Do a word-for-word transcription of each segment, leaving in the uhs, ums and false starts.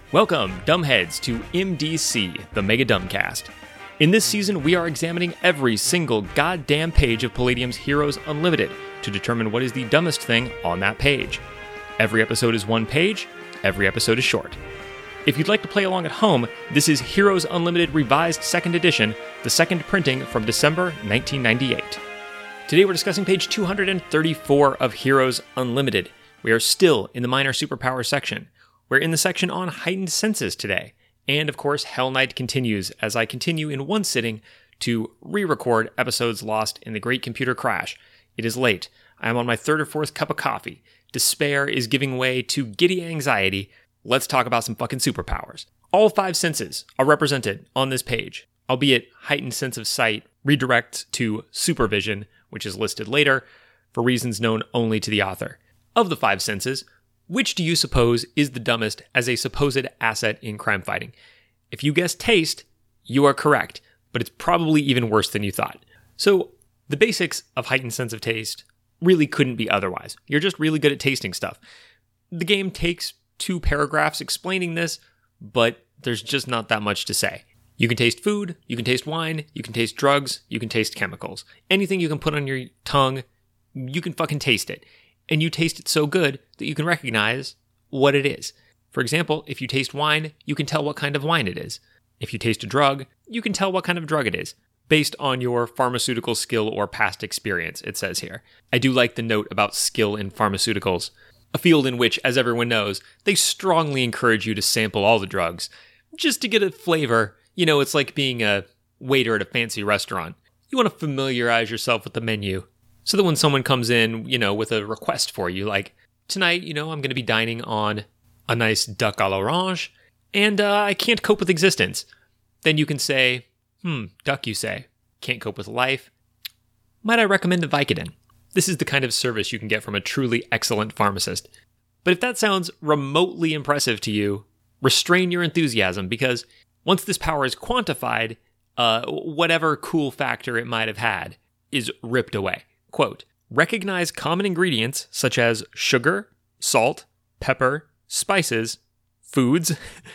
Welcome, dumbheads, to M D C, the Mega Dumbcast. In this season, we are examining every single goddamn page of Palladium's Heroes Unlimited to determine what is the dumbest thing on that page. Every episode is one page, every episode is short. If you'd like to play along at home, this is Heroes Unlimited Revised second Edition, the second printing from December nineteen ninety-eight. Today we're discussing page two hundred thirty-four of Heroes Unlimited. We are still in the minor superpower section. We're in the section on heightened senses today. And of course, Hell Knight continues as I continue in one sitting to re-record episodes lost in the Great Computer Crash. It is late. I am on my third or fourth cup of coffee. Despair is giving way to giddy anxiety. Let's talk about some fucking superpowers. All five senses are represented on this page, albeit heightened sense of sight redirects to supervision, which is listed later, for reasons known only to the author. Of the five senses, which do you suppose is the dumbest as a supposed asset in crime fighting? If you guess taste, you are correct, but it's probably even worse than you thought. So, the basics of heightened sense of taste really couldn't be otherwise. You're just really good at tasting stuff. The game takes two paragraphs explaining this, but there's just not that much to say. You can taste food, you can taste wine, you can taste drugs, you can taste chemicals. Anything you can put on your tongue, you can fucking taste it. And you taste it so good that you can recognize what it is. For example, if you taste wine, you can tell what kind of wine it is. If you taste a drug, you can tell what kind of drug it is, based on your pharmaceutical skill or past experience, it says here. I do like the note about skill in pharmaceuticals, a field in which, as everyone knows, they strongly encourage you to sample all the drugs, just to get a flavor. You know, it's like being a waiter at a fancy restaurant. You want to familiarize yourself with the menu, so that when someone comes in, you know, with a request for you, like, tonight, you know, I'm going to be dining on a nice duck à l'orange, and uh, I can't cope with existence. Then you can say, hmm, duck you say, can't cope with life. Might I recommend a Vicodin? This is the kind of service you can get from a truly excellent pharmacist. But if that sounds remotely impressive to you, restrain your enthusiasm, because once this power is quantified, uh, whatever cool factor it might have had is ripped away. Quote, recognize common ingredients such as sugar, salt, pepper, spices, foods,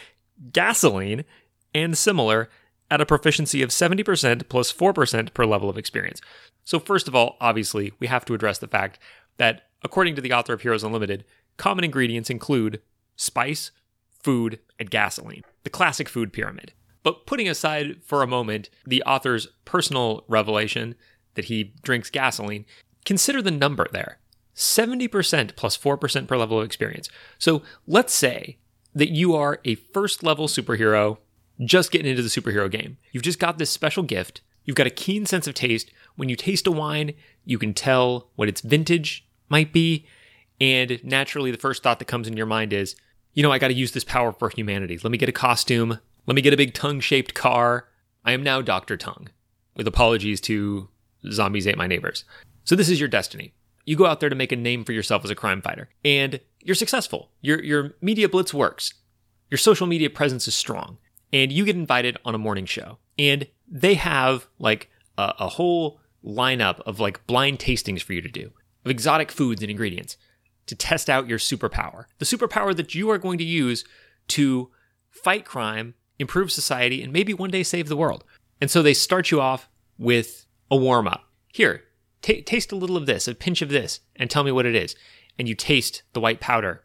gasoline, and similar at a proficiency of seventy percent plus four percent per level of experience. So first of all, obviously, we have to address the fact that, according to the author of Heroes Unlimited, common ingredients include spice, food, and gasoline, the classic food pyramid. But putting aside for a moment the author's personal revelation that he drinks gasoline, consider the number there. seventy percent plus four percent per level of experience. So let's say that you are a first level superhero just getting into the superhero game. You've just got this special gift. You've got a keen sense of taste. When you taste a wine, you can tell what its vintage might be. And naturally, the first thought that comes in your mind is, you know, I got to use this power for humanity. Let me get a costume. Let me get a big tongue-shaped car. I am now Doctor Tongue. With apologies to Zombies Ate My Neighbors. So this is your destiny. You go out there to make a name for yourself as a crime fighter, and you're successful. Your your media blitz works. Your social media presence is strong, and you get invited on a morning show, and they have like a, a whole lineup of like blind tastings for you to do of exotic foods and ingredients to test out your superpower, the superpower that you are going to use to fight crime, improve society, and maybe one day save the world. And so they start you off with a warm-up. Here, t- taste a little of this, a pinch of this, and tell me what it is. And you taste the white powder.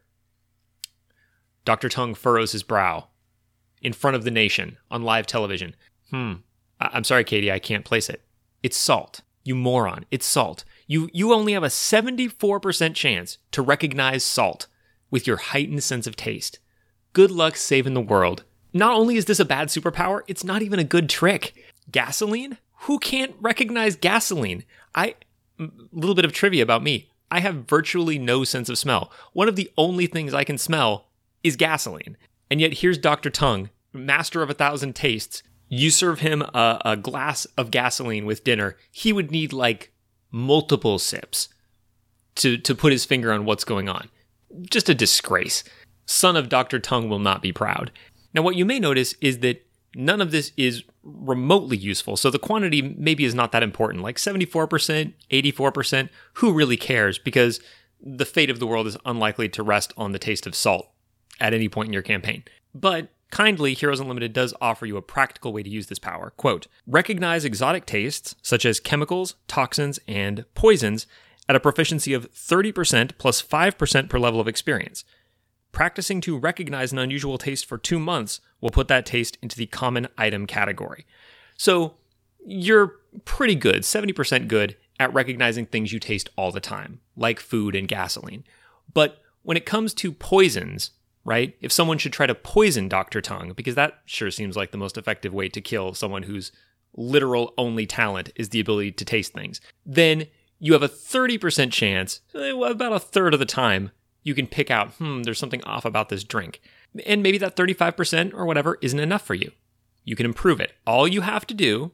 Doctor Tongue furrows his brow in front of the nation on live television. Hmm, I- I'm sorry, Katie, I can't place it. It's salt. You moron, it's salt. You, you only have a seventy-four percent chance to recognize salt with your heightened sense of taste. Good luck saving the world. Not only is this a bad superpower, it's not even a good trick. Gasoline? Who can't recognize gasoline? I, a little bit of trivia about me. I have virtually no sense of smell. One of the only things I can smell is gasoline. And yet here's Doctor Tongue, master of a thousand tastes. You serve him a, a glass of gasoline with dinner. He would need like multiple sips to, to put his finger on what's going on. Just a disgrace. Son of Doctor Tongue will not be proud. Now what you may notice is that none of this is remotely useful, so the quantity maybe is not that important, like seventy-four percent, eighty-four percent, who really cares, because the fate of the world is unlikely to rest on the taste of salt at any point in your campaign. But kindly, Heroes Unlimited does offer you a practical way to use this power. Quote, recognize exotic tastes, such as chemicals, toxins, and poisons, at a proficiency of thirty percent plus five percent per level of experience. Practicing to recognize an unusual taste for two months will put that taste into the common item category. So you're pretty good, seventy percent good, at recognizing things you taste all the time, like food and gasoline. But when it comes to poisons, right? If someone should try to poison Doctor Tongue, because that sure seems like the most effective way to kill someone whose literal only talent is the ability to taste things, then you have a thirty percent chance, about a third of the time, you can pick out, hmm, there's something off about this drink. And maybe that thirty-five percent or whatever isn't enough for you. You can improve it. All you have to do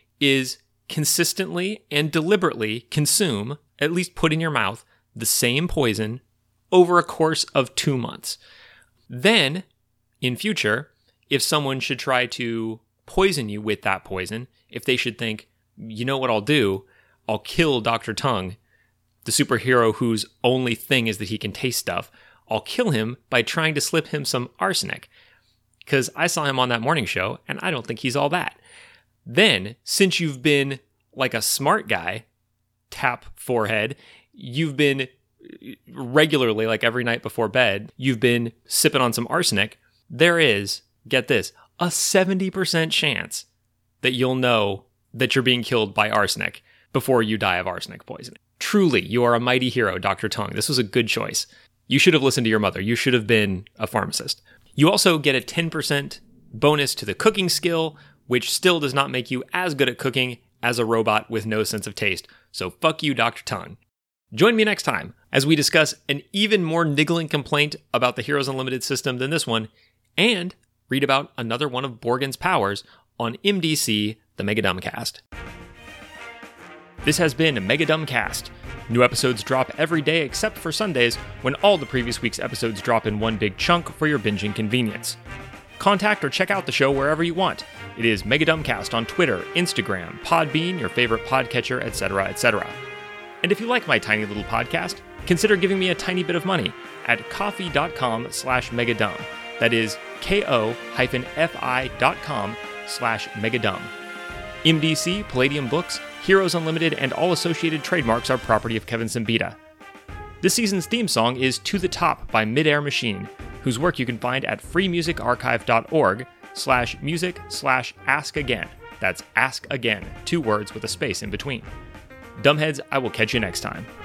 is consistently and deliberately consume, at least put in your mouth, the same poison over a course of two months. Then, in future, if someone should try to poison you with that poison, if they should think, you know what I'll do? I'll kill Doctor Tongue, the superhero whose only thing is that he can taste stuff. I'll kill him by trying to slip him some arsenic. Because I saw him on that morning show, and I don't think he's all that. Then, since you've been like a smart guy, tap forehead, you've been regularly, like every night before bed, you've been sipping on some arsenic, there is, get this, a seventy percent chance that you'll know that you're being killed by arsenic before you die of arsenic poisoning. Truly, you are a mighty hero, Doctor Tongue. This was a good choice. You should have listened to your mother. You should have been a pharmacist. You also get a ten percent bonus to the cooking skill, which still does not make you as good at cooking as a robot with no sense of taste. So fuck you, Doctor Tongue. Join me next time as we discuss an even more niggling complaint about the Heroes Unlimited system than this one, and read about another one of Borgen's powers on M D C, the Mega Dumbcast. This has been Mega Dumbcast. New episodes drop every day except for Sundays, when all the previous week's episodes drop in one big chunk for your binging convenience. Contact or check out the show wherever you want. It is Mega Dumbcast on Twitter, Instagram, Podbean, your favorite podcatcher, et cetera, et cetera. And if you like my tiny little podcast, consider giving me a tiny bit of money at ko-fi.com slash megadumb. That is ko-fi.com slash megadumb. M D C, Palladium Books, Heroes Unlimited, and all associated trademarks are property of Kevin Simbita. This season's theme song is To the Top by Midair Machine, whose work you can find at freemusicarchive.org slash music slash ask again. That's ask again, two words with a space in between. Dumbheads, I will catch you next time.